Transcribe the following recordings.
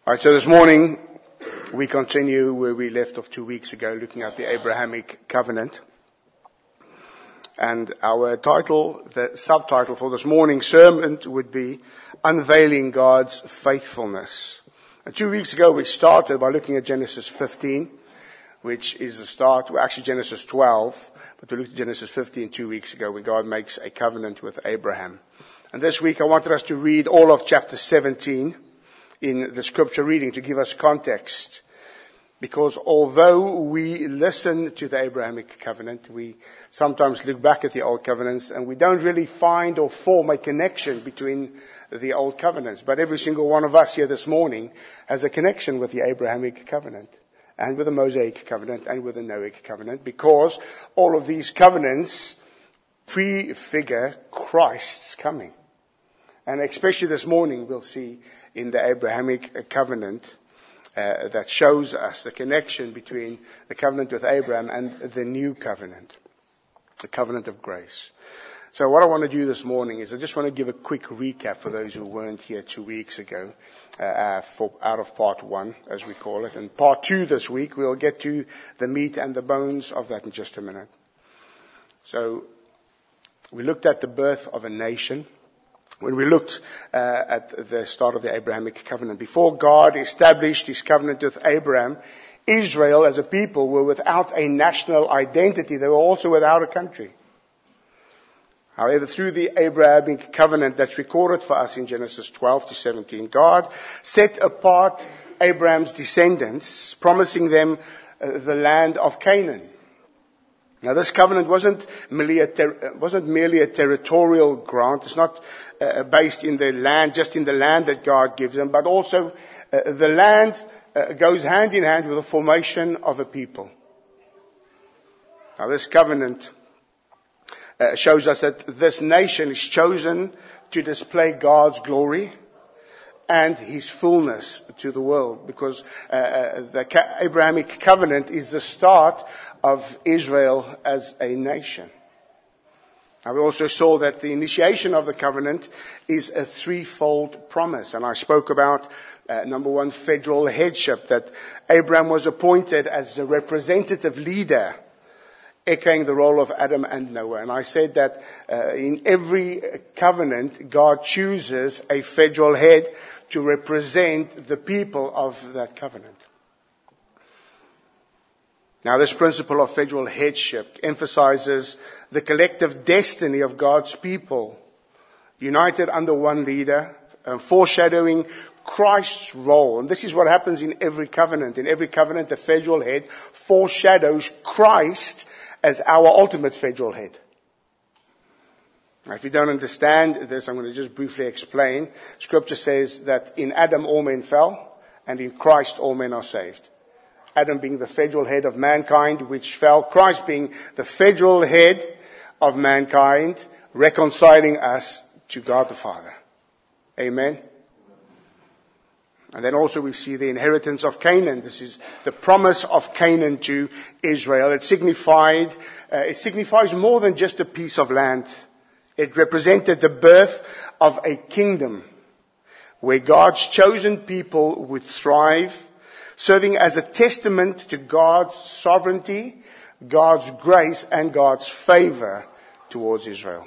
All right, so this morning we continue where we left off 2 weeks ago, looking at the Abrahamic covenant. And our title, the subtitle for this morning's sermon would be Unveiling God's Faithfulness. And 2 weeks ago we started by looking at Genesis 15, which is the start, well actually Genesis 12, but we looked at Genesis 15 2 weeks ago where God makes a covenant with Abraham. And this week I wanted us to read all of chapter 17 in the scripture reading to give us context. Because although we listen to the Abrahamic covenant, we sometimes look back at the old covenants and we don't really find or form a connection between the old covenants. But every single one of us here this morning has a connection with the Abrahamic covenant and with the Mosaic covenant and with the Noahic covenant, because all of these covenants prefigure Christ's coming. And especially this morning we'll see in the Abrahamic covenant that shows us the connection between the covenant with Abraham and the new covenant, the covenant of grace. So what I want to do this morning is I just want to give a quick recap for those who weren't here 2 weeks ago, out of part 1, as we call it. And part 2 this week, we'll get to the meat and the bones of that in just a minute. So we looked at the birth of a nation. When we looked at the start of the Abrahamic covenant, before God established his covenant with Abraham, Israel as a people were without a national identity. They were also without a country. However, through the Abrahamic covenant that's recorded for us in Genesis 12 to 17, God set apart Abraham's descendants, promising them the land of Canaan. Now, this covenant wasn't merely a territorial grant. It's not based in the land, just in the land that God gives them, but also the land goes hand in hand with the formation of a people. Now, this covenant shows us that this nation is chosen to display God's glory and his fullness to the world, because the Abrahamic covenant is the start of Israel as a nation. Now, we also saw that the initiation of the covenant is a threefold promise. And I spoke about, number one, federal headship, that Abraham was appointed as the representative leader, echoing the role of Adam and Noah. And I said that in every covenant, God chooses a federal head to represent the people of that covenant. Now, this principle of federal headship emphasizes the collective destiny of God's people, united under one leader, foreshadowing Christ's role. And this is what happens in every covenant. In every covenant, the federal head foreshadows Christ as our ultimate federal head. Now, if you don't understand this, I'm going to just briefly explain. Scripture says that in Adam all men fell, and in Christ all men are saved. Adam being the federal head of mankind, which fell. Christ being the federal head of mankind, reconciling us to God the Father. Amen. And then also we see the inheritance of Canaan. This is the promise of Canaan to Israel. It signifies more than just a piece of land. It represented the birth of a kingdom where God's chosen people would thrive, serving as a testament to God's sovereignty, God's grace, and God's favor towards Israel.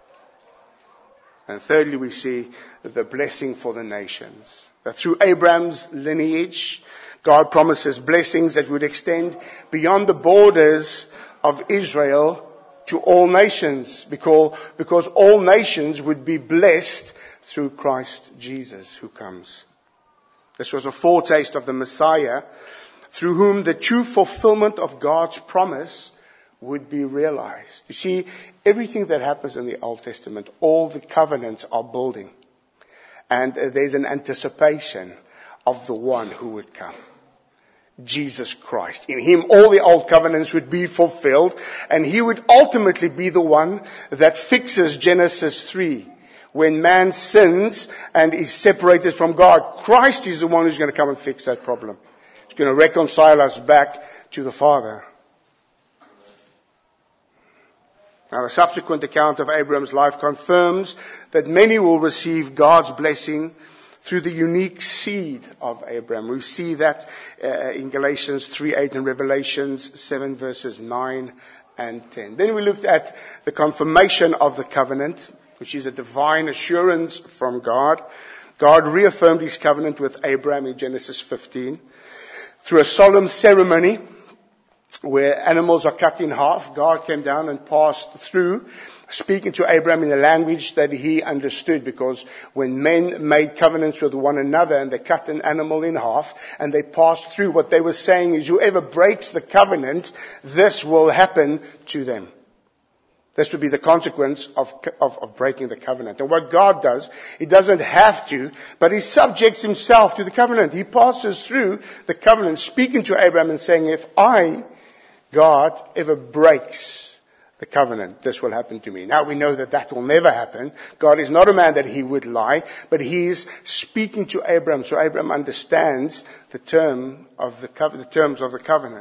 And thirdly, we see the blessing for the nations. That through Abraham's lineage, God promises blessings that would extend beyond the borders of Israel to all nations, because all nations would be blessed through Christ Jesus who comes. This was a foretaste of the Messiah, through whom the true fulfillment of God's promise would be realized. You see, everything that happens in the Old Testament, all the covenants are building. And there's an anticipation of the one who would come. Jesus Christ. In him all the old covenants would be fulfilled, and he would ultimately be the one that fixes Genesis 3. When man sins and is separated from God, Christ is the one who's going to come and fix that problem. He's going to reconcile us back to the Father. Now, the subsequent account of Abraham's life confirms that many will receive God's blessing through the unique seed of Abraham. We see that in Galatians 3:8 and Revelations 7 verses 9 and 10. Then we looked at the confirmation of the covenant, which is a divine assurance from God. God reaffirmed his covenant with Abraham in Genesis 15 through a solemn ceremony where animals are cut in half. God came down and passed through, speaking to Abraham in a language that he understood, because when men made covenants with one another and they cut an animal in half and they passed through, what they were saying is, whoever breaks the covenant, this will happen to them. This would be the consequence of breaking the covenant. And what God does, he doesn't have to, but he subjects himself to the covenant. He passes through the covenant, speaking to Abraham and saying, if I, God, ever breaks the covenant, this will happen to me. Now we know that that will never happen. God is not a man that he would lie, but he's speaking to Abraham, so Abraham understands the terms of the covenant.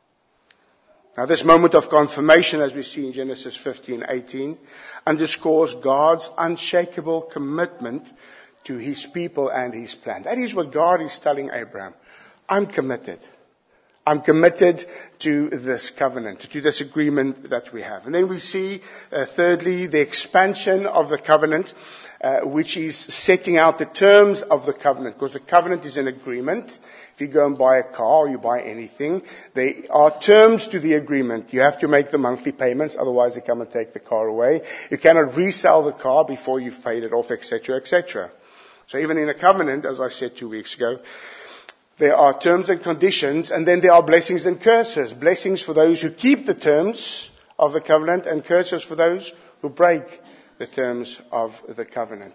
Now this moment of confirmation, as we see in Genesis 15:18, underscores God's unshakable commitment to his people and his plan. That is what God is telling Abraham. I'm committed. I'm committed to this covenant, to this agreement that we have. And then we see, thirdly, the expansion of the covenant, which is setting out the terms of the covenant, because the covenant is an agreement. If you go and buy a car or you buy anything, there are terms to the agreement. You have to make the monthly payments, otherwise they come and take the car away. You cannot resell the car before you've paid it off, etc., etc. So even in a covenant, as I said 2 weeks ago, there are terms and conditions, and then there are blessings and curses. Blessings for those who keep the terms of the covenant, and curses for those who break the terms of the covenant.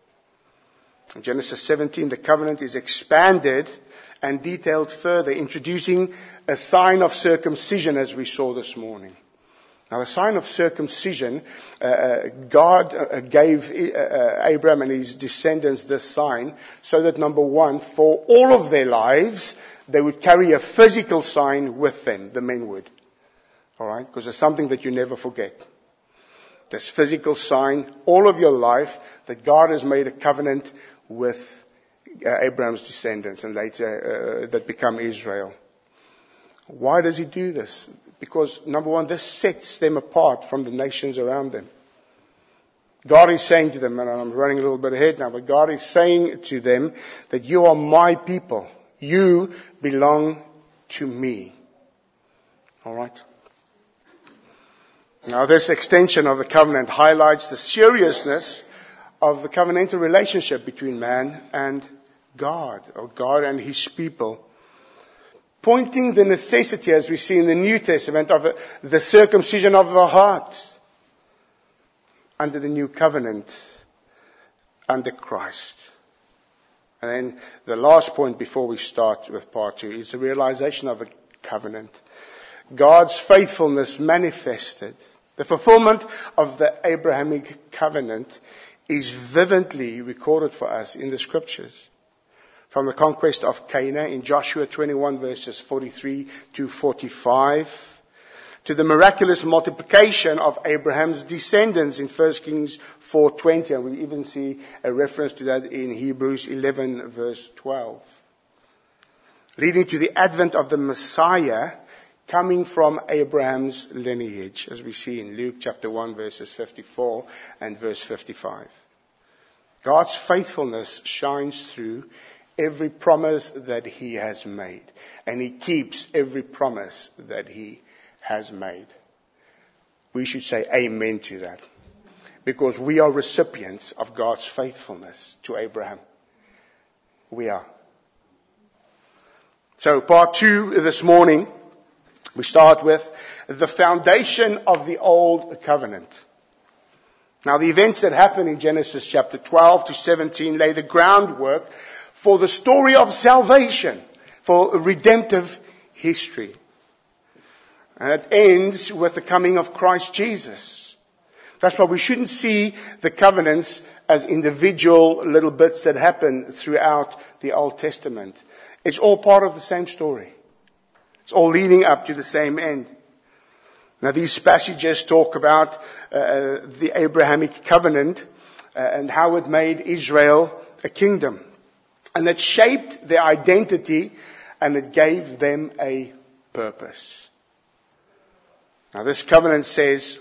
In Genesis 17, the covenant is expanded and detailed further, introducing a sign of circumcision, as we saw this morning. Now, the sign of circumcision, God gave Abraham and his descendants this sign so that, number one, for all of their lives, they would carry a physical sign with them, the men would. All right? Because it's something that you never forget. This physical sign, all of your life, that God has made a covenant with Abraham's descendants and later that become Israel. Why does he do this? Because, number one, this sets them apart from the nations around them. God is saying to them, and I'm running a little bit ahead now, but God is saying to them that you are my people. You belong to me. All right? Now, this extension of the covenant highlights the seriousness of the covenantal relationship between man and God, or God and his people, pointing the necessity, as we see in the New Testament, of the circumcision of the heart under the new covenant, under Christ. And then the last point before we start with part 2 is the realization of a covenant. God's faithfulness manifested. The fulfillment of the Abrahamic covenant is vividly recorded for us in the scriptures. From the conquest of Canaan in Joshua 21 verses 43 to 45, to the miraculous multiplication of Abraham's descendants in 1 Kings 4:20, and we even see a reference to that in Hebrews 11 verse 12, leading to the advent of the Messiah coming from Abraham's lineage, as we see in Luke chapter 1 verses 54 and verse 55. God's faithfulness shines through every promise that he has made. And he keeps every promise that he has made. We should say amen to that. Because we are recipients of God's faithfulness to Abraham. We are. So part 2 this morning, we start with the foundation of the old covenant. Now the events that happen in Genesis chapter 12 to 17 lay the groundwork for the story of salvation, for redemptive history. And it ends with the coming of Christ Jesus. That's why we shouldn't see the covenants as individual little bits that happen throughout the Old Testament. It's all part of the same story. It's all leading up to the same end. Now these passages talk about the Abrahamic covenant and how it made Israel a kingdom. And it shaped their identity, and it gave them a purpose. Now this covenant says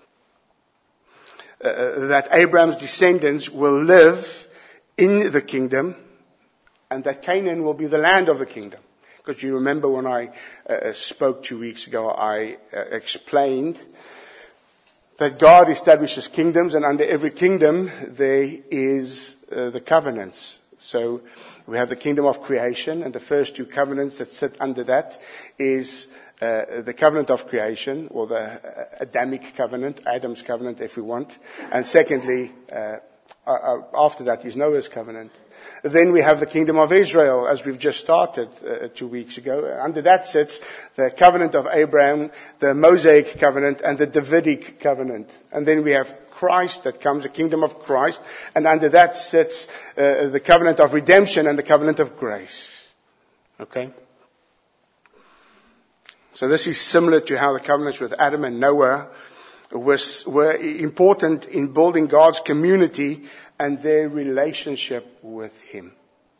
that Abraham's descendants will live in the kingdom, and that Canaan will be the land of the kingdom. Because you remember when I spoke 2 weeks ago, I explained that God establishes kingdoms, and under every kingdom there is the covenants. So we have the kingdom of creation, and the first 2 covenants that sit under that is the covenant of creation, or the Adamic covenant, Adam's covenant if we want. And secondly, after that is Noah's covenant. Then we have the kingdom of Israel, as we've just started 2 weeks ago. Under that sits the covenant of Abraham, the Mosaic covenant, and the Davidic covenant. And then we have Christ that comes, the kingdom of Christ. And under that sits the covenant of redemption and the covenant of grace. Okay? So this is similar to how the covenants with Adam and Noah were important in building God's community and their relationship with Him.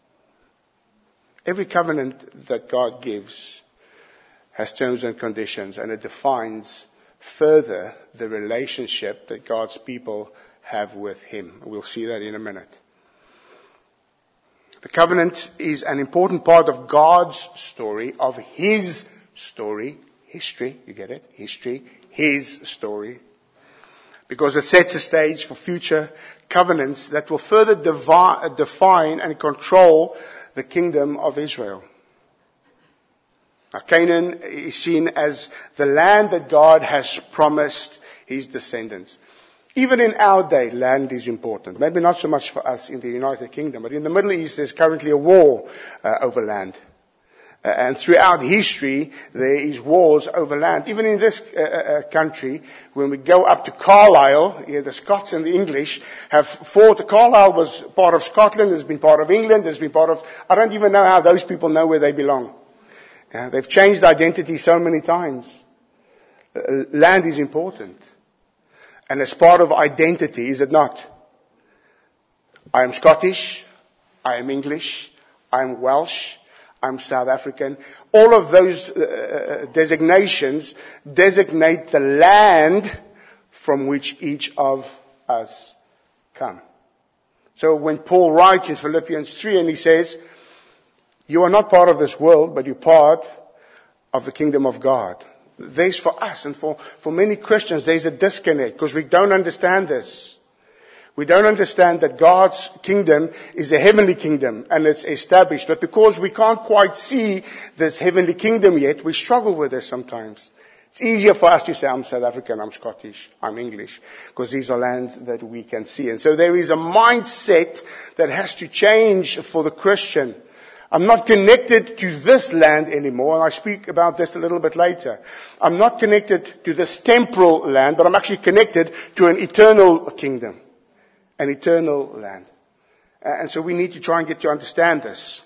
Every covenant that God gives has terms and conditions, and it defines further the relationship that God's people have with Him. We'll see that in a minute. The covenant is an important part of God's story, of His story, history, you get it? History, His story. Because it sets a stage for future covenants that will further define and control the kingdom of Israel. Now, Canaan is seen as the land that God has promised His descendants. Even in our day, land is important. Maybe not so much for us in the United Kingdom, but in the Middle East there's currently a war over land. And throughout history, there is wars over land. Even in this country, when we go up to Carlisle, the Scots and the English have fought. Carlisle was part of Scotland, has been part of England, has been part of... I don't even know how those people know where they belong. They've changed identity so many times. Land is important. And as part of identity, is it not? I am Scottish, I am English, I am Welsh, I'm South African. All of those designations designate the land from which each of us come. So when Paul writes in Philippians 3 and he says, you are not part of this world, but you're part of the kingdom of God. There's for us and for many Christians, there's a disconnect because we don't understand this. We don't understand that God's kingdom is a heavenly kingdom and it's established. But because we can't quite see this heavenly kingdom yet, we struggle with this sometimes. It's easier for us to say, I'm South African, I'm Scottish, I'm English, because these are lands that we can see. And so there is a mindset that has to change for the Christian. I'm not connected to this land anymore, and I speak about this a little bit later. I'm not connected to this temporal land, but I'm actually connected to an eternal kingdom. An eternal land. And so we need to try and get to understand this.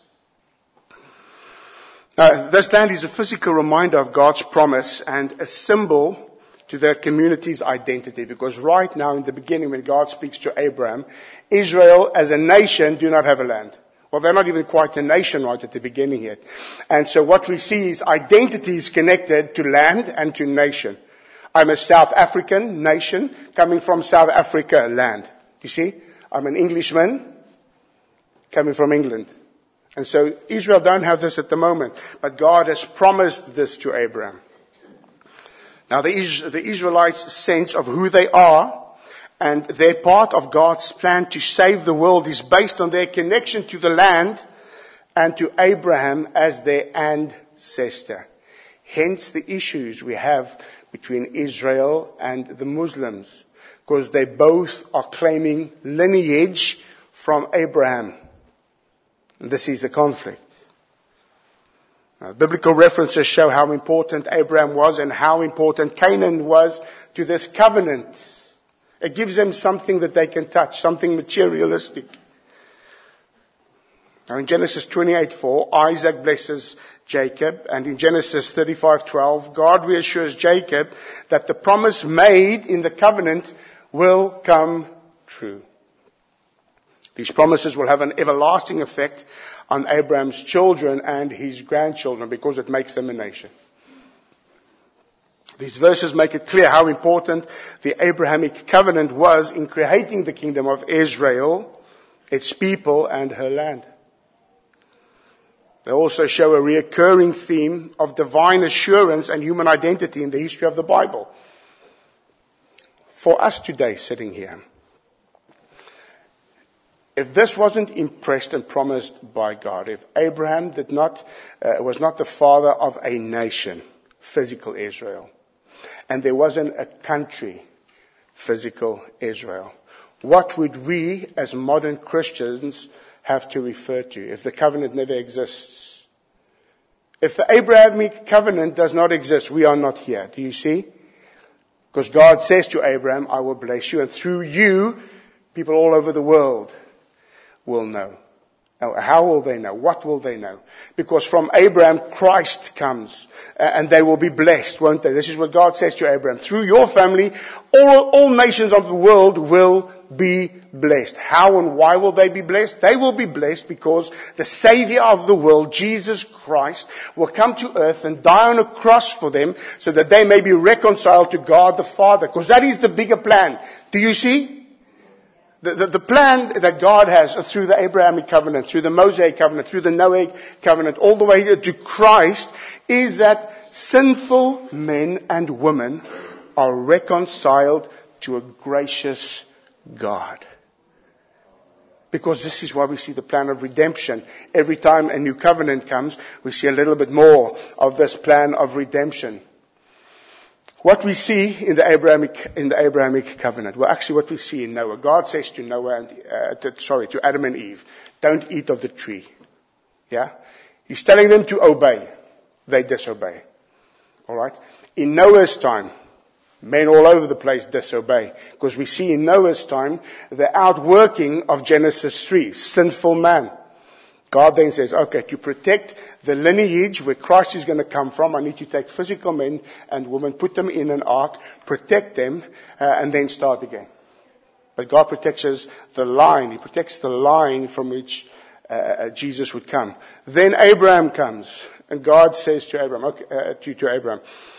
Now, this land is a physical reminder of God's promise and a symbol to their community's identity. Because right now in the beginning when God speaks to Abraham, Israel as a nation do not have a land. Well, they're not even quite a nation right at the beginning yet. And so what we see is identity is connected to land and to nation. I'm a South African nation coming from South Africa land. You see, I'm an Englishman coming from England. And so Israel don't have this at the moment. But God has promised this to Abraham. Now the Israelites' sense of who they are and their part of God's plan to save the world is based on their connection to the land and to Abraham as their ancestor. Hence the issues we have between Israel and the Muslims. Because they both are claiming lineage from Abraham. And this is the conflict. Now, biblical references show how important Abraham was and how important Canaan was to this covenant. It gives them something that they can touch, something materialistic. Now in Genesis 28:4, Isaac blesses Jacob, and in Genesis 35:12, God reassures Jacob that the promise made in the covenant will come true. These promises will have an everlasting effect on Abraham's children and his grandchildren because it makes them a nation. These verses make it clear how important the Abrahamic covenant was in creating the kingdom of Israel, its people, and her land. They also show a recurring theme of divine assurance and human identity in the history of the Bible. For us today, sitting here, if this wasn't impressed and promised by God, if Abraham was not the father of a nation, physical Israel, and there wasn't a country, physical Israel, what would we as modern Christians have to refer to if the covenant never exists? If the Abrahamic covenant does not exist, we are not here. Do you see? Because God says to Abraham, I will bless you, and through you, people all over the world will know. How will they know? What will they know? Because from Abraham, Christ comes, and they will be blessed, won't they? This is what God says to Abraham. Through your family, all nations of the world will be blessed. How and why will they be blessed? They will be blessed because the Savior of the world, Jesus Christ, will come to earth and die on a cross for them so that they may be reconciled to God the Father. Because that is the bigger plan. Do you see? The plan that God has through the Abrahamic covenant, through the Mosaic covenant, through the Noahic covenant, all the way to Christ, is that sinful men and women are reconciled to a gracious God. Because this is why we see the plan of redemption. Every time a new covenant comes, we see a little bit more of this plan of redemption. What we see in the Abrahamic covenant, well, actually what we see in Noah, God says to to Adam and Eve, don't eat of the tree. Yeah? He's telling them to obey. They disobey. Alright? In Noah's time, men all over the place disobey. Because we see in Noah's time, the outworking of Genesis 3, sinful man. God then says, okay, to protect the lineage where Christ is going to come from, I need to take physical men and women, put them in an ark, protect them, and then start again. But God protects the line. He protects the line from which Jesus would come. Then Abraham comes, and God says to Abraham, to Abraham,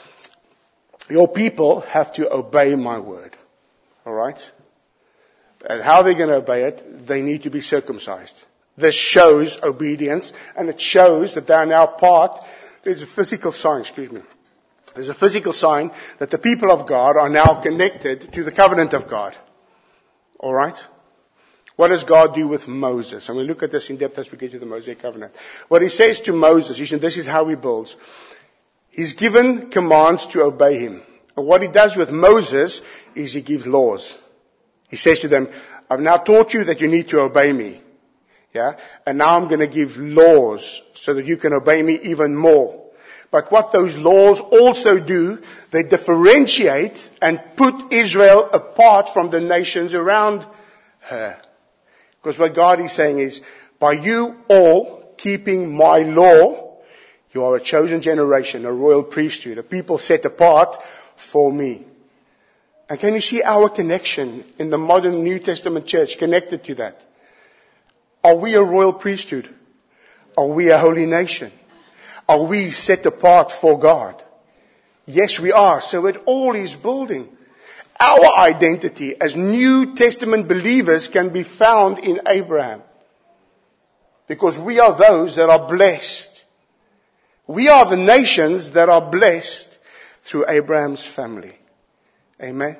your people have to obey my word. All right? And how they're going to obey it? They need to be circumcised. This shows obedience, and it shows that they are now there's a physical sign, There's a physical sign that the people of God are now connected to the covenant of God. Alright? What does God do with Moses? And we'll look at this in depth as we get to the Mosaic covenant. What he says to Moses, he said, this is how he builds. He's given commands to obey him. And what he does with Moses is he gives laws. He says to them, I've now taught you that you need to obey me. Yeah? And now I'm going to give laws so that you can obey me even more. But what those laws also do, they differentiate and put Israel apart from the nations around her. Because what God is saying is, by you all keeping my law, you are a chosen generation, a royal priesthood, a people set apart for me. And can you see our connection in the modern New Testament church connected to that? Are we a royal priesthood? Are we a holy nation? Are we set apart for God? Yes, we are. So it all is building. Our identity as New Testament believers can be found in Abraham. Because we are those that are blessed. We are the nations that are blessed through Abraham's family. Amen.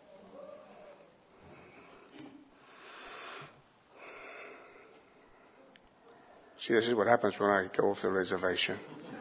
See, this is what happens when I go off the reservation.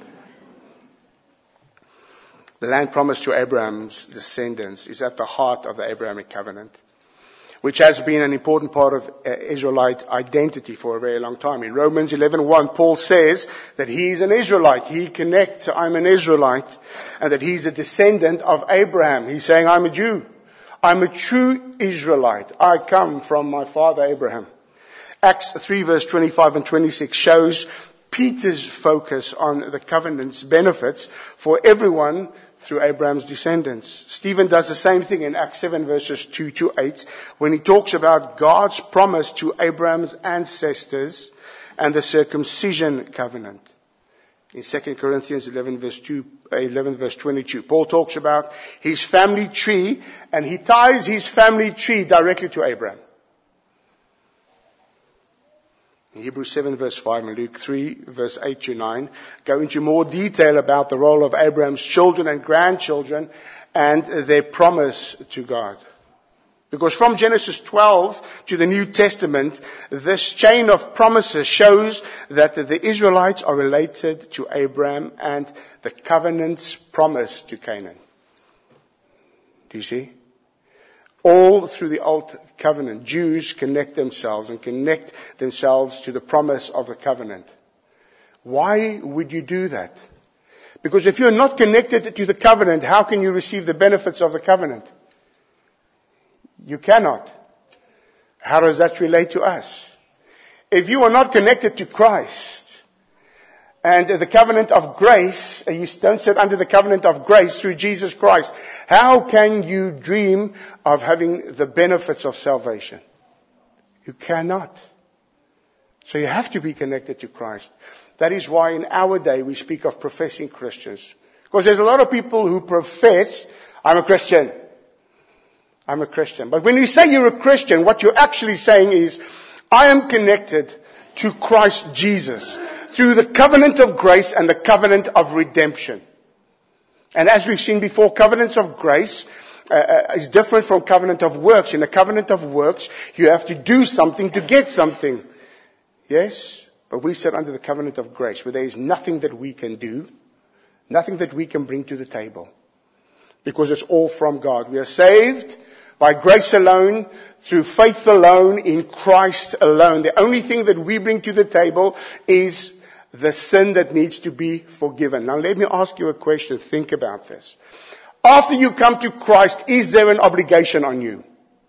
The land promised to Abraham's descendants is at the heart of the Abrahamic covenant, which has been an important part of Israelite identity for a very long time. In Romans 11:1, Paul says that he is an Israelite. He connects, I'm an Israelite, and that he's a descendant of Abraham. He's saying, I'm a Jew. I'm a true Israelite. I come from my father Abraham. Acts 3 verse 25 and 26 shows Peter's focus on the covenant's benefits for everyone through Abraham's descendants. Stephen does the same thing in Acts 7 verses 2 to 8 when he talks about God's promise to Abraham's ancestors and the circumcision covenant. In 2 Corinthians 11 verse 22, Paul talks about his family tree, and he ties his family tree directly to Abraham. In Hebrews 7 verse 5 and Luke 3 verse 8 to 9 go into more detail about the role of Abraham's children and grandchildren and their promise to God. Because from Genesis 12 to the New Testament, this chain of promises shows that the Israelites are related to Abraham and the covenant's promise to Canaan. Do you see? All through the Old Covenant, Jews connect themselves to the promise of the covenant. Why would you do that? Because if you're not connected to the covenant, how can you receive the benefits of the covenant? You cannot. How does that relate to us? If you are not connected to Christ and the covenant of grace, and you don't sit under the covenant of grace through Jesus Christ, how can you dream of having the benefits of salvation? You cannot. So you have to be connected to Christ. That is why in our day we speak of professing Christians. Because there's a lot of people who profess, I'm a Christian. I'm a Christian. But when you say you're a Christian, what you're actually saying is, I am connected to Christ Jesus through the covenant of grace and the covenant of redemption. And as we've seen before, covenants of grace is different from covenant of works. In a covenant of works, you have to do something to get something. Yes? But we sit under the covenant of grace, where there is nothing that we can do, nothing that we can bring to the table. Because it's all from God. We are saved by grace alone, through faith alone, in Christ alone. The only thing that we bring to the table is the sin that needs to be forgiven. Now let me ask you a question. Think about this. After you come to Christ, is there an obligation on you?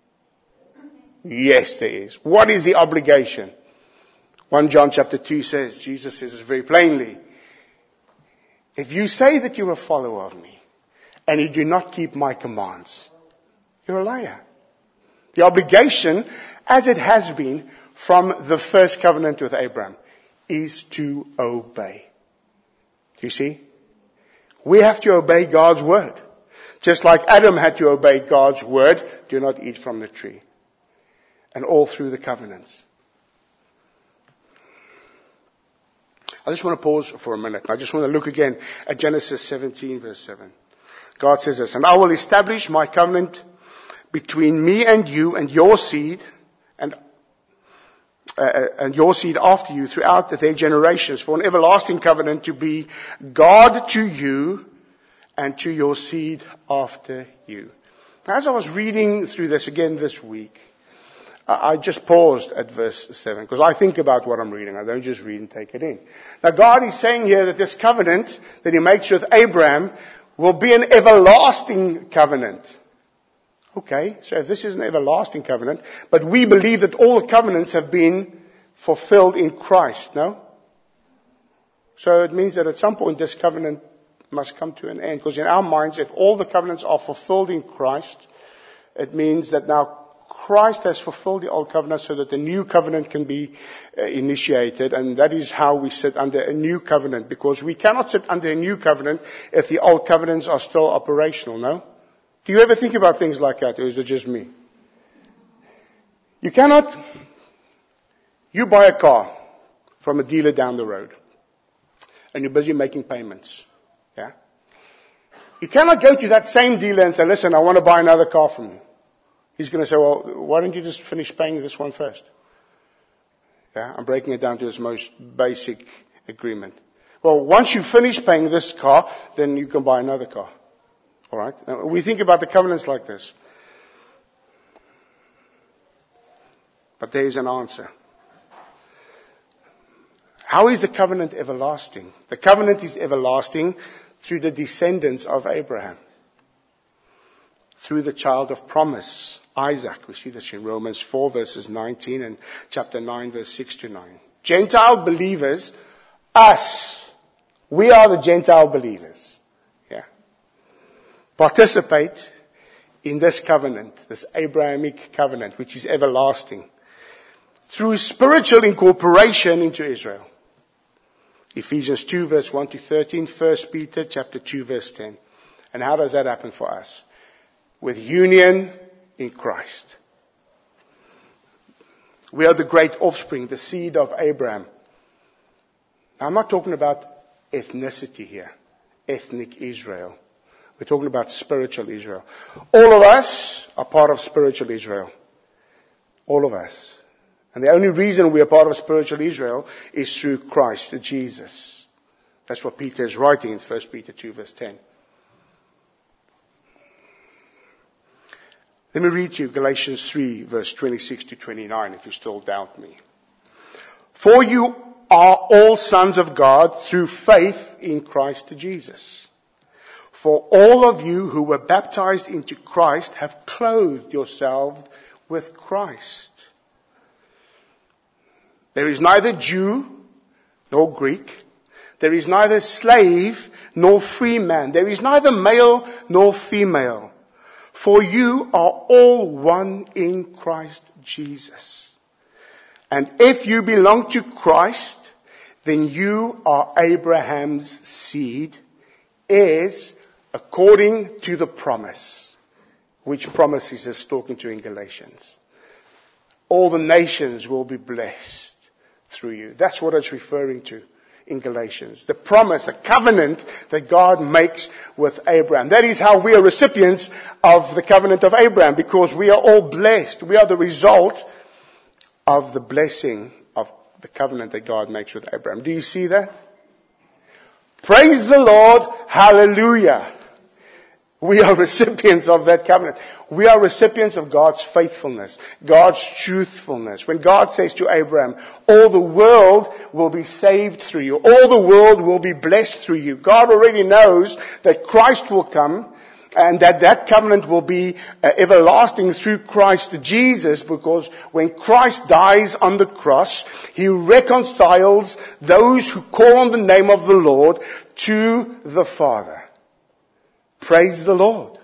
Yes, there is. What is the obligation? 1 John chapter 2 says, Jesus says it very plainly, if you say that you're a follower of me, and you do not keep my commands, you're a liar. The obligation, as it has been from the first covenant with Abraham, is to obey. Do you see? We have to obey God's word. Just like Adam had to obey God's word, do not eat from the tree. And all through the covenants. I just want to pause for a minute. I just want to look again at Genesis 17 verse 7. God says this, and I will establish my covenant between me and you and your seed and your seed after you throughout their generations for an everlasting covenant to be God to you and to your seed after you. As I was reading through this again this week, I just paused at verse 7 because I think about what I'm reading. I don't just read and take it in. Now God is saying here that this covenant that he makes with Abraham will be an everlasting covenant. Okay, so if this is an everlasting covenant, but we believe that all the covenants have been fulfilled in Christ, no? So it means that at some point this covenant must come to an end. Because in our minds, if all the covenants are fulfilled in Christ, it means that now Christ has fulfilled the old covenant so that the new covenant can be initiated. And that is how we sit under a new covenant. Because we cannot sit under a new covenant if the old covenants are still operational, no? Do you ever think about things like that, or is it just me? You buy a car from a dealer down the road, and you're busy making payments. Yeah? You cannot go to that same dealer and say, listen, I want to buy another car from you. He's going to say, well, why don't you just finish paying this one first? Yeah? I'm breaking it down to its most basic agreement. Well, once you finish paying this car, then you can buy another car. All right? Now, we think about the covenants like this. But there is an answer. How is the covenant everlasting? The covenant is everlasting through the descendants of Abraham. Through the child of promise, Isaac. We see this in Romans 4 verses 19 and chapter 9 verse 6 to 9. Gentile believers, us. We are the Gentile believers. Yeah. participate in this covenant, this Abrahamic covenant, which is everlasting, through spiritual incorporation into Israel. Ephesians 2 verse 1 to 13, 1 Peter chapter 2 verse 10. And how does that happen for us? With union in Christ. We are the great offspring, the seed of Abraham. Now, I'm not talking about ethnicity here, ethnic Israel. We're talking about spiritual Israel. All of us are part of spiritual Israel. All of us. And the only reason we are part of spiritual Israel is through Christ Jesus. That's what Peter is writing in 1 Peter 2 verse 10. Let me read you Galatians 3 verse 26 to 29 if you still doubt me. For you are all sons of God through faith in Christ Jesus. For all of you who were baptized into Christ have clothed yourselves with Christ. There is neither Jew nor Greek. There is neither slave nor free man. There is neither male nor female. For you are all one in Christ Jesus. And if you belong to Christ, then you are Abraham's seed, heirs according to the promise. Which promise is this talking to in Galatians? All the nations will be blessed through you. That's what it's referring to in Galatians. The promise, the covenant that God makes with Abraham. That is how we are recipients of the covenant of Abraham, because we are all blessed. We are the result of the blessing of the covenant that God makes with Abraham. Do you see that? Praise the Lord. Hallelujah. We are recipients of that covenant. We are recipients of God's faithfulness, God's truthfulness. When God says to Abraham, all the world will be saved through you. All the world will be blessed through you. God already knows that Christ will come and that covenant will be everlasting through Christ Jesus, because when Christ dies on the cross, He reconciles those who call on the name of the Lord to the Father. Praise the Lord.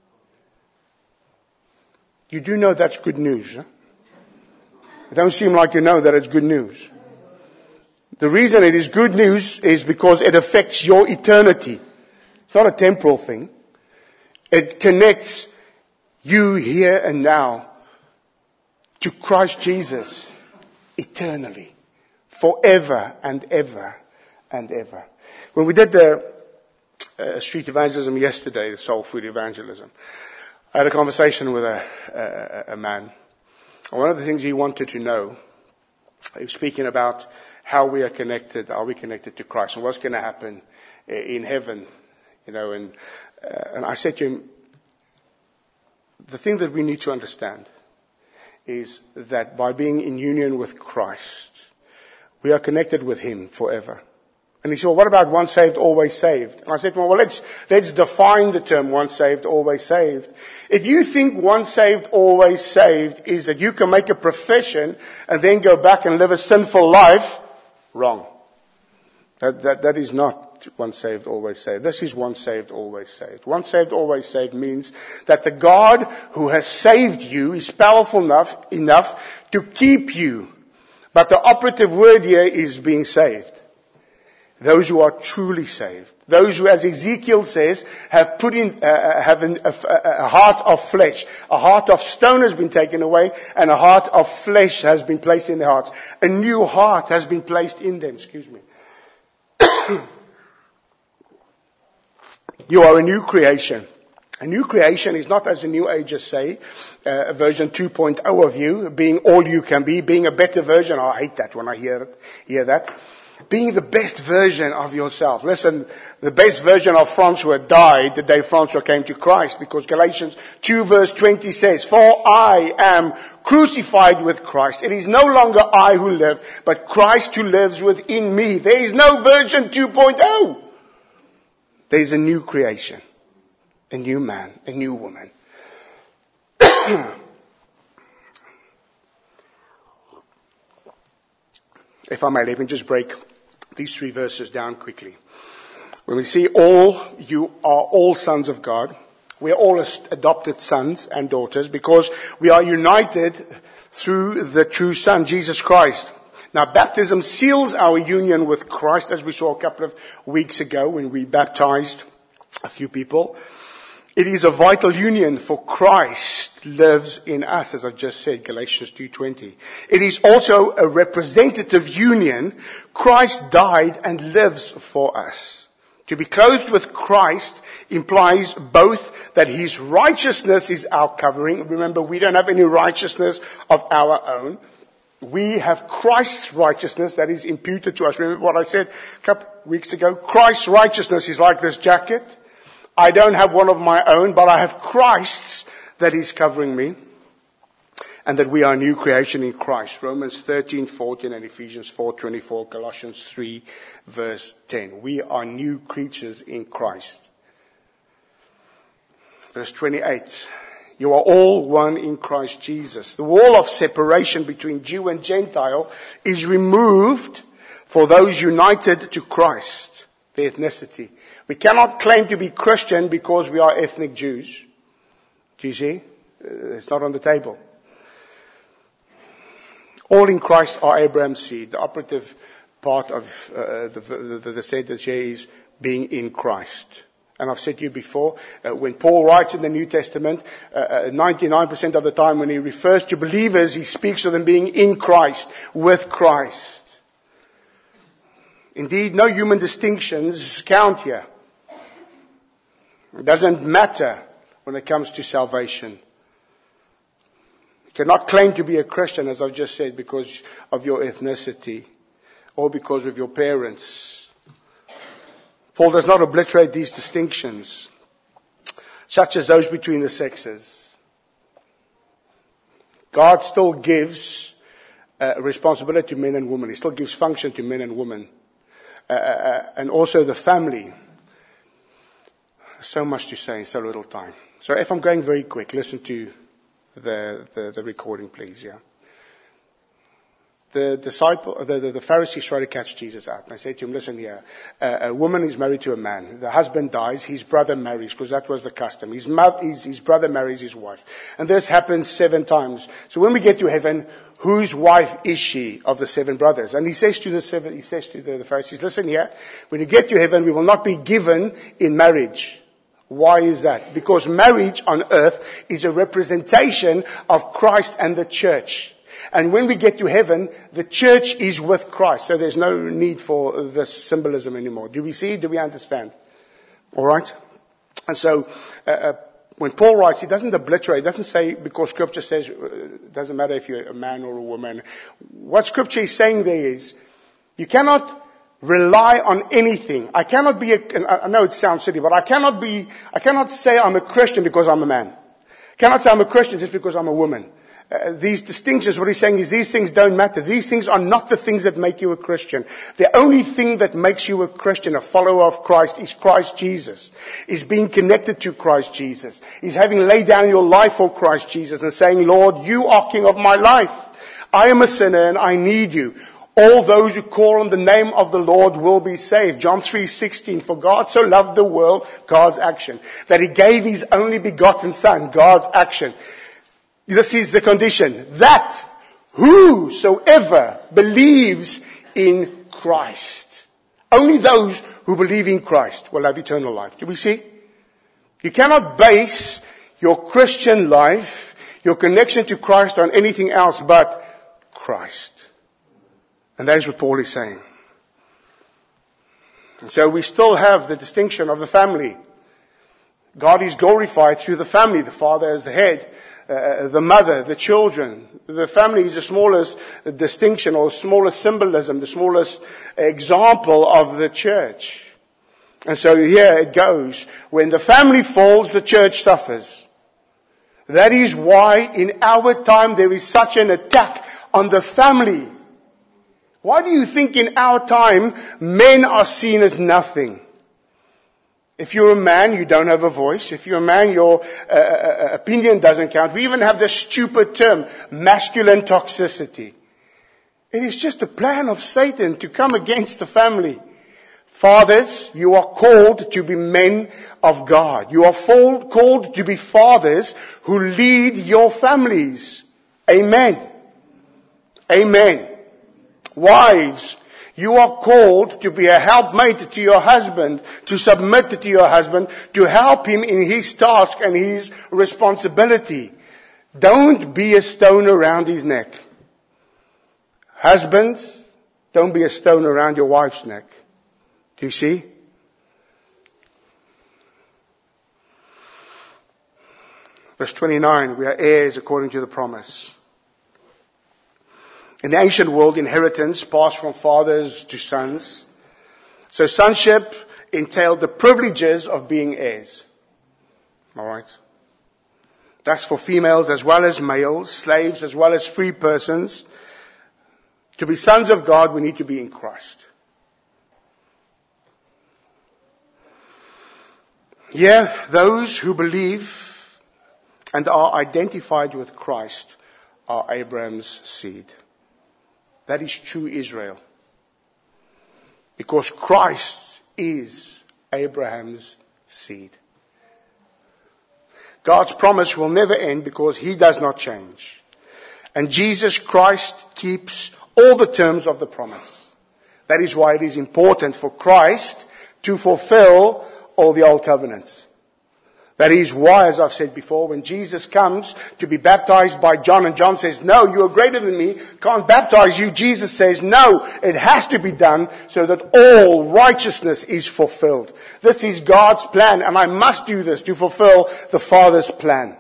You do know that's good news, huh? It don't seem like you know that it's good news. The reason it is good news is because it affects your eternity. It's not a temporal thing. It connects you here and now to Christ Jesus eternally, forever and ever and ever. When we did the street evangelism yesterday, the soul food evangelism, I had a conversation with a man. And one of the things he wanted to know, he was speaking about how we are connected to Christ and what's going to happen in heaven, and I said to him, the thing that we need to understand is that by being in union with Christ, we are connected with Him forever. And he said, well, what about once saved, always saved? And I said, well, let's define the term once saved, always saved. If you think once saved, always saved is that you can make a profession and then go back and live a sinful life, wrong. That is not once saved, always saved. This is once saved, always saved. Once saved, always saved means that the God who has saved you is powerful enough to keep you. But the operative word here is being saved. Those who are truly saved. Those who, as Ezekiel says, have put in, have a heart of flesh. A heart of stone has been taken away and a heart of flesh has been placed in their hearts. A new heart has been placed in them. You are a new creation. A new creation is not, as the New Agers say, version 2.0 of you, being all you can be, being a better version. I hate that when I hear that. Being the best version of yourself. Listen, the best version of Francois died the day Francois came to Christ, because Galatians 2 verse 20 says, for I am crucified with Christ. It is no longer I who live, but Christ who lives within me. There is no version 2.0. There is a new creation, a new man, a new woman. If I may, let me just break these 3 verses down quickly. When we see you are all sons of God, We are all adopted sons and daughters because we are united through the true Son, Jesus Christ. Now, baptism seals our union with Christ, as we saw a couple of weeks ago when we baptized a few people. It is a vital union, for Christ lives in us, as I just said, Galatians 2:20. It is also a representative union. Christ died and lives for us. To be clothed with Christ implies both that His righteousness is our covering. Remember, we don't have any righteousness of our own. We have Christ's righteousness that is imputed to us. Remember what I said a couple of weeks ago? Christ's righteousness is like this jacket. I don't have one of my own, but I have Christ's that is covering me. And that we are a new creation in Christ. Romans 13:14 and Ephesians 4:24, Colossians 3 verse 10. We are new creatures in Christ. Verse 28. You are all one in Christ Jesus. The wall of separation between Jew and Gentile is removed for those united to Christ, their ethnicity. We cannot claim to be Christian because we are ethnic Jews. Do you see? It's not on the table. All in Christ are Abraham's seed. The operative part of the sentence here is being in Christ. And I've said to you before, when Paul writes in the New Testament, 99% of the time when he refers to believers, he speaks of them being in Christ, with Christ. Indeed, no human distinctions count here. It doesn't matter when it comes to salvation. You cannot claim to be a Christian, as I've just said, because of your ethnicity or because of your parents. Paul does not obliterate these distinctions, such as those between the sexes. God still gives responsibility to men and women. He still gives function to men and women. And also the family. So much to say in so little time. So if I'm going very quick, listen to the recording, please, yeah. The Pharisees try to catch Jesus out. And they say to him, listen here, a woman is married to a man. The husband dies, his brother marries, because that was the custom. His brother marries his wife. And this happens 7 times. So when we get to heaven, whose wife is she of the 7 brothers? And he says to the Pharisees, listen here, when you get to heaven, we will not be given in marriage. Why is that? Because marriage on earth is a representation of Christ and the church. And when we get to heaven, the church is with Christ. So there's no need for this symbolism anymore. Do we see? Do we understand? All right? And so when Paul writes, he doesn't obliterate. He doesn't say, because Scripture says, it doesn't matter if you're a man or a woman. What Scripture is saying there is, you cannot rely on anything. I cannot be I know it sounds silly, but I cannot say I'm a Christian because I'm a man. I cannot say I'm a Christian just because I'm a woman. These distinctions, what he's saying is these things don't matter. These things are not the things that make you a Christian. The only thing that makes you a Christian, a follower of Christ, is Christ Jesus. Is being connected to Christ Jesus. Is having laid down your life for Christ Jesus and saying, Lord, you are King of my life. I am a sinner and I need you. All those who call on the name of the Lord will be saved. John 3:16, for God so loved the world, God's action, that He gave His only begotten Son, God's action. This is the condition, that whosoever believes in Christ, only those who believe in Christ will have eternal life. Do we see? You cannot base your Christian life, your connection to Christ, on anything else but Christ. And that is what Paul is saying. And so we still have the distinction of the family. God is glorified through the family, the father as the head. The mother, the children. The family is the smallest distinction or smallest symbolism, the smallest example of the church. And so here it goes. When the family falls, the church suffers. That is why in our time there is such an attack on the family. Why do you think in our time men are seen as nothing? If you're a man, you don't have a voice. If you're a man, your opinion doesn't count. We even have this stupid term, masculine toxicity. It is just a plan of Satan to come against the family. Fathers, you are called to be men of God. You are called to be fathers who lead your families. Amen. Amen. Wives, you are called to be a helpmate to your husband, to submit to your husband, to help him in his task and his responsibility. Don't be a stone around his neck. Husbands, don't be a stone around your wife's neck. Do you see? Verse 29, we are heirs according to the promise. In the ancient world, inheritance passed from fathers to sons. So sonship entailed the privileges of being heirs. Alright? That's for females as well as males, slaves as well as free persons. To be sons of God, we need to be in Christ. Here, those who believe and are identified with Christ are Abraham's seed. That is true Israel. Because Christ is Abraham's seed. God's promise will never end because He does not change. And Jesus Christ keeps all the terms of the promise. That is why it is important for Christ to fulfill all the old covenants. That is why, as I've said before, when Jesus comes to be baptized by John, and John says, no, you are greater than me, can't baptize you. Jesus says, no, it has to be done so that all righteousness is fulfilled. This is God's plan, and I must do this to fulfill the Father's plan.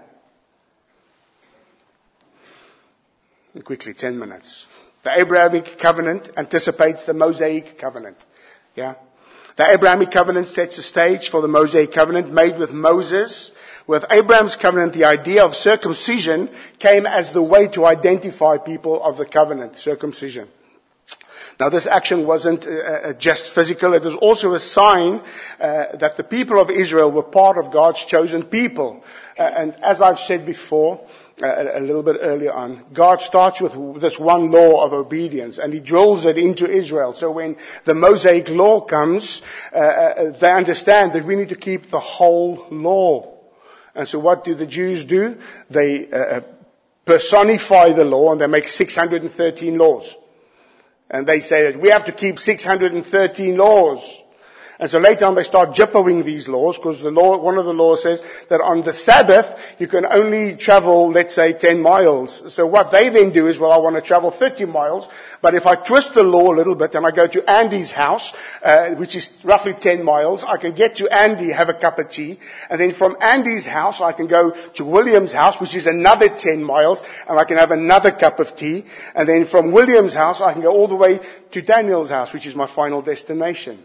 And quickly, 10 minutes. The Abrahamic covenant anticipates the Mosaic covenant. Yeah. The Abrahamic covenant sets the stage for the Mosaic covenant made with Moses. With Abraham's covenant, the idea of circumcision came as the way to identify people of the covenant, circumcision. Now, this action wasn't just physical. It was also a sign that the people of Israel were part of God's chosen people. And as I've said before, a little bit earlier on, God starts with this one law of obedience, and He drills it into Israel. So when the Mosaic law comes, they understand that we need to keep the whole law. And so what do the Jews do? They personify the law, and they make 613 laws. And they say that we have to keep 613 laws. And so later on they start jippering these laws, because one of the laws says that on the Sabbath you can only travel, let's say, 10 miles. So what they then do is, well, I want to travel 30 miles, but if I twist the law a little bit and I go to Andy's house, which is roughly 10 miles, I can get to Andy, have a cup of tea, and then from Andy's house I can go to William's house, which is another 10 miles, and I can have another cup of tea, and then from William's house I can go all the way to Daniel's house, which is my final destination.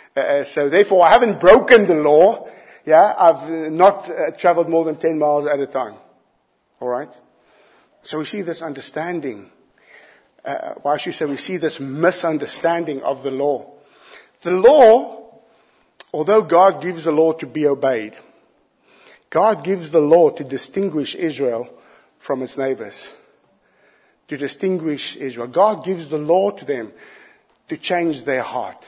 So therefore, I haven't broken the law. Yeah, I've not traveled more than 10 miles at a time. All right. So we see this understanding. Why should I say we see this misunderstanding of the law? The law, although God gives the law to be obeyed, God gives the law to distinguish Israel from its neighbors. To distinguish Israel. God gives the law to them to change their heart.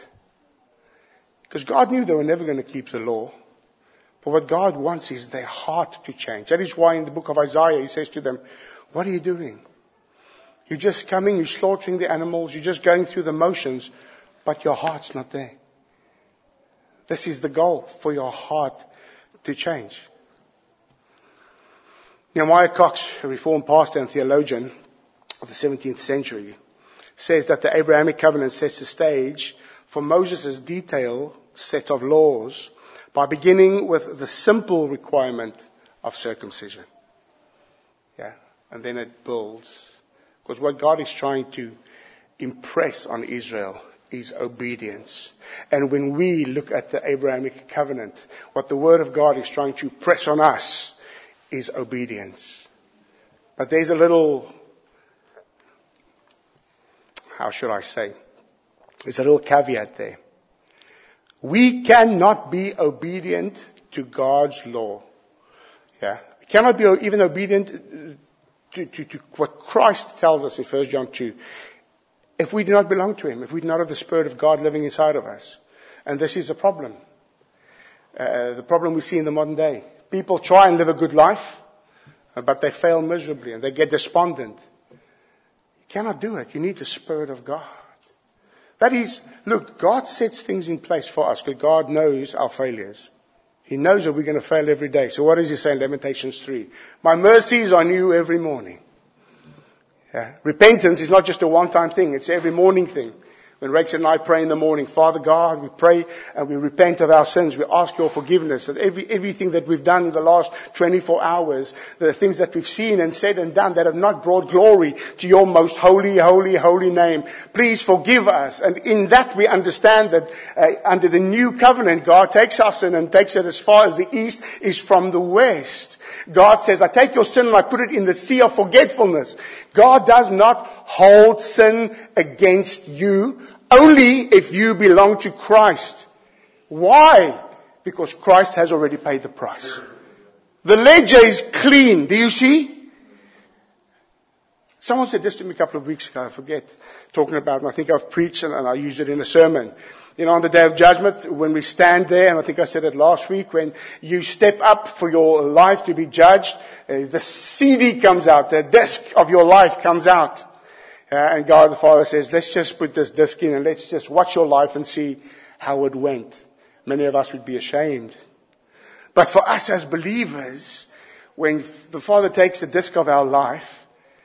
Because God knew they were never going to keep the law. But what God wants is their heart to change. That is why in the book of Isaiah He says to them, what are you doing? You're just coming, you're slaughtering the animals, you're just going through the motions, but your heart's not there. This is the goal, for your heart to change. Nehemiah Cox, a Reformed pastor and theologian of the 17th century, says that the Abrahamic covenant sets the stage for Moses' detailed set of laws by beginning with the simple requirement of circumcision. Yeah, and then it builds. Because what God is trying to impress on Israel is obedience. And when we look at the Abrahamic covenant, what the Word of God is trying to press on us is obedience. But there's a little, how should I say? There's a little caveat there. We cannot be obedient to God's law. Yeah. We cannot be even obedient to what Christ tells us in 1 John 2 if we do not belong to Him, if we do not have the Spirit of God living inside of us. And this is a problem. The problem we see in the modern day. People try and live a good life, but they fail miserably and they get despondent. You cannot do it. You need the Spirit of God. That is, look, God sets things in place for us because God knows our failures. He knows that we're going to fail every day. So what does he say in Lamentations 3? My mercies are new every morning. Yeah. Repentance is not just a one-time thing. It's an every morning thing. When Rachel and I pray in the morning, Father God, we pray and we repent of our sins. We ask your forgiveness. That everything that we've done in the last 24 hours, the things that we've seen and said and done that have not brought glory to your most holy, holy, holy name, please forgive us. And in that we understand that under the new covenant, God takes our sin and takes it as far as the east is from the west. God says, I take your sin and I put it in the sea of forgetfulness. God does not hold sin against you only if you belong to Christ. Why? Because Christ has already paid the price. The ledger is clean. Do you see? Someone said this to me a couple of weeks ago. I forget talking about it. I think I've preached and I used it in a sermon. You know, on the day of judgment, when we stand there, and I think I said it last week, when you step up for your life to be judged, the CD comes out, the disc of your life comes out. And God the Father says, let's just put this disc in and let's just watch your life and see how it went. Many of us would be ashamed. But for us as believers, when the Father takes the disc of our life,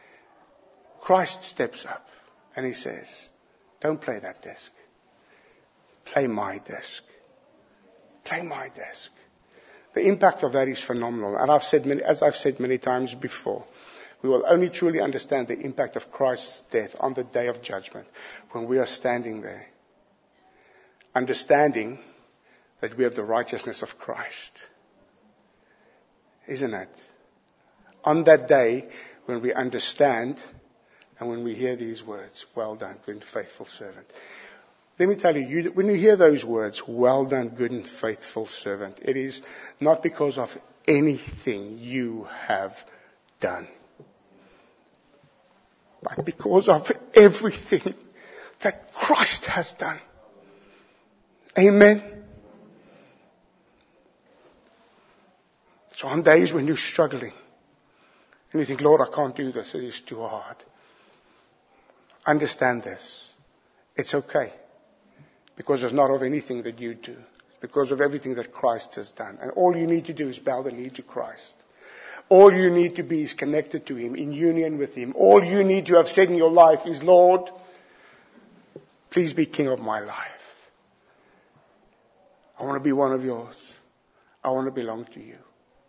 Christ steps up and he says, don't play that disc. Play my disc. Play my disc. The impact of that is phenomenal. And as I've said many times before, we will only truly understand the impact of Christ's death on the day of judgment when we are standing there, understanding that we have the righteousness of Christ. Isn't it? On that day when we understand and when we hear these words, well done, good and faithful servant. Let me tell you, when you hear those words, well done, good and faithful servant, it is not because of anything you have done, but because of everything that Christ has done. Amen. So on days when you're struggling and you think, Lord, I can't do this, it is too hard. Understand this. It's okay. Because it's not of anything that you do. It's because of everything that Christ has done. And all you need to do is bow the knee to Christ. All you need to be is connected to him, in union with him. All you need to have said in your life is, Lord, please be king of my life. I want to be one of yours. I want to belong to you.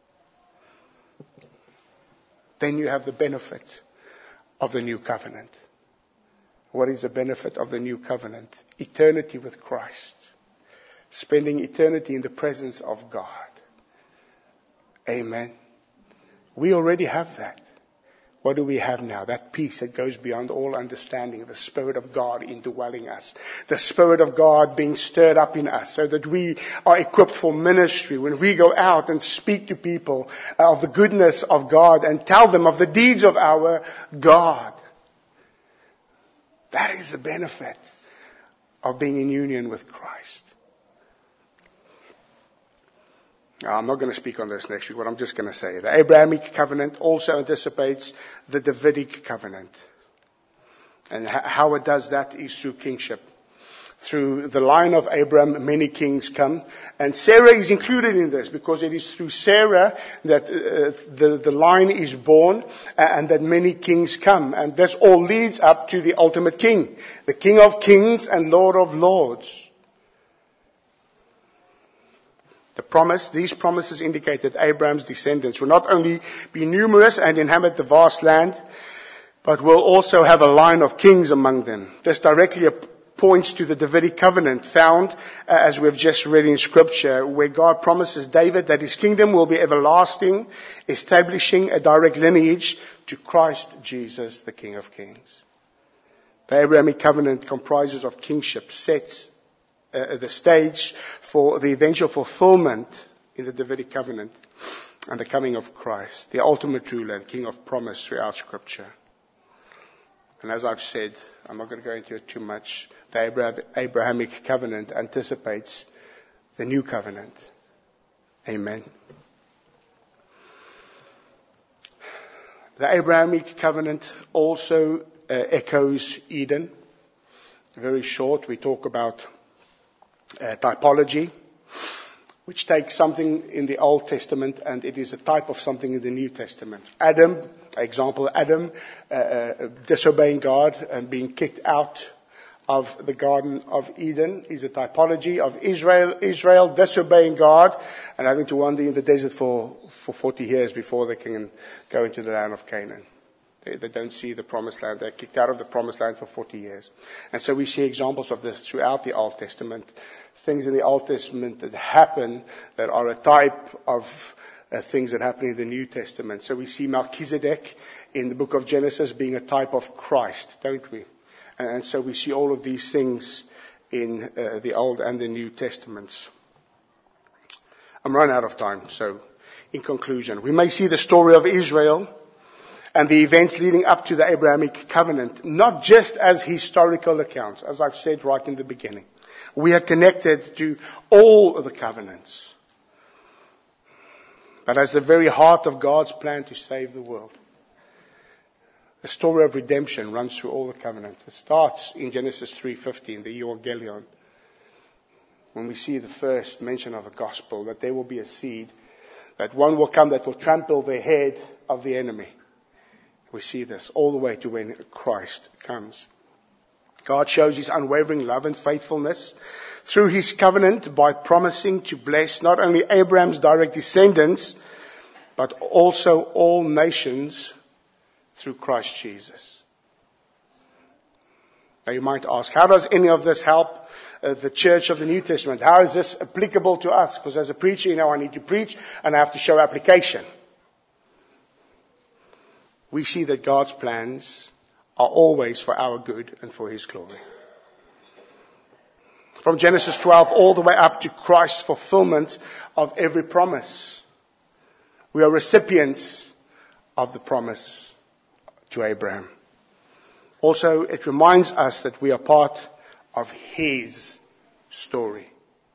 Then you have the benefit of the new covenant. What is the benefit of the new covenant? Eternity with Christ. Spending eternity in the presence of God. Amen. We already have that. What do we have now? That peace that goes beyond all understanding. The Spirit of God indwelling us. The Spirit of God being stirred up in us so that we are equipped for ministry. When we go out and speak to people of the goodness of God and tell them of the deeds of our God. That is the benefit of being in union with Christ. Now, I'm not going to speak on this next week, but I'm just going to say the Abrahamic covenant also anticipates the Davidic covenant. And how it does that is through kingship. Through the line of Abraham, many kings come. And Sarah is included in this because it is through Sarah that the line is born and that many kings come. And this all leads up to the ultimate king, the King of Kings and Lord of Lords. These promises indicate that Abraham's descendants will not only be numerous and inhabit the vast land, but will also have a line of kings among them. This directly points to the Davidic covenant found, as we've just read in Scripture, where God promises David that his kingdom will be everlasting, establishing a direct lineage to Christ Jesus, the King of Kings. The Abrahamic covenant comprises of kingship, sets the stage for the eventual fulfillment in the Davidic covenant and the coming of Christ, the ultimate ruler and King of promise throughout Scripture. And as I've said, I'm not going to go into it too much, the Abrahamic covenant anticipates the new covenant. Amen. The Abrahamic covenant also echoes Eden. Very short, we talk about typology, which takes something in the Old Testament and it is a type of something in the New Testament. Adam, disobeying God and being kicked out of the Garden of Eden is a typology of Israel disobeying God and having to wander in the desert for 40 years before they can go into the land of Canaan. They don't see the promised land. They're kicked out of the promised land for 40 years. And so we see examples of this throughout the Old Testament. Things in the Old Testament that happen that are a type of things that happen in the New Testament. So we see Melchizedek in the book of Genesis being a type of Christ, don't we? And so we see all of these things in the Old and the New Testaments. I'm run out of time, so in conclusion, we may see the story of Israel and the events leading up to the Abrahamic covenant, not just as historical accounts, as I've said right in the beginning. We are connected to all of the covenants, but as the very heart of God's plan to save the world. The story of redemption runs through all the covenants. It starts in Genesis 3:15, the Euangelion, when we see the first mention of a gospel, that there will be a seed, that one will come that will trample the head of the enemy. We see this all the way to when Christ comes. God shows his unwavering love and faithfulness through his covenant by promising to bless not only Abraham's direct descendants, but also all nations through Christ Jesus. Now you might ask, how does any of this help the church of the New Testament? How is this applicable to us? Because as a preacher, I need to preach and I have to show application. We see that God's plans are always for our good and for his glory. From Genesis 12 all the way up to Christ's fulfillment of every promise. We are recipients of the promise to Abraham. Also, it reminds us that we are part of his story.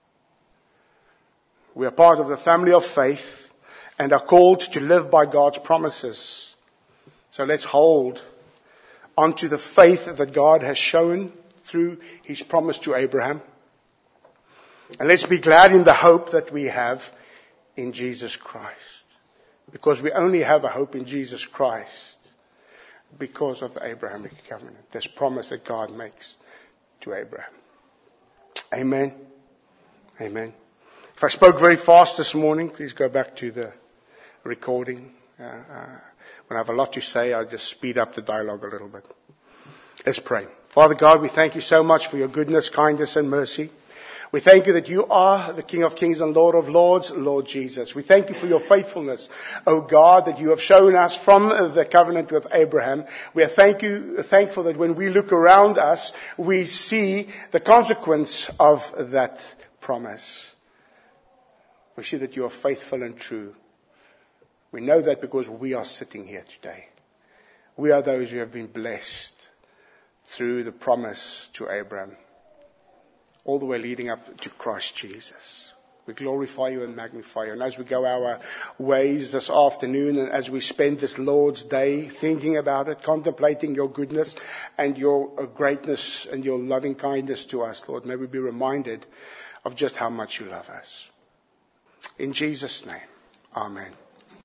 We are part of the family of faith and are called to live by God's promises. So let's hold onto the faith that God has shown through his promise to Abraham. And let's be glad in the hope that we have in Jesus Christ. Because we only have a hope in Jesus Christ because of the Abrahamic covenant. This promise that God makes to Abraham. Amen. Amen. If I spoke very fast this morning, please go back to the recording. When I have a lot to say, I just speed up the dialogue a little bit. Let's pray. Father God, we thank you so much for your goodness, kindness, and mercy. We thank you that you are the King of Kings and Lord of Lords, Lord Jesus. We thank you for your faithfulness, O God, that you have shown us from the covenant with Abraham. We are thankful that when we look around us, we see the consequence of that promise. We see that you are faithful and true. We know that because we are sitting here today. We are those who have been blessed through the promise to Abraham, all the way leading up to Christ Jesus. We glorify you and magnify you. And as we go our ways this afternoon, and as we spend this Lord's Day thinking about it, contemplating your goodness and your greatness and your loving kindness to us, Lord, may we be reminded of just how much you love us. In Jesus' name, amen.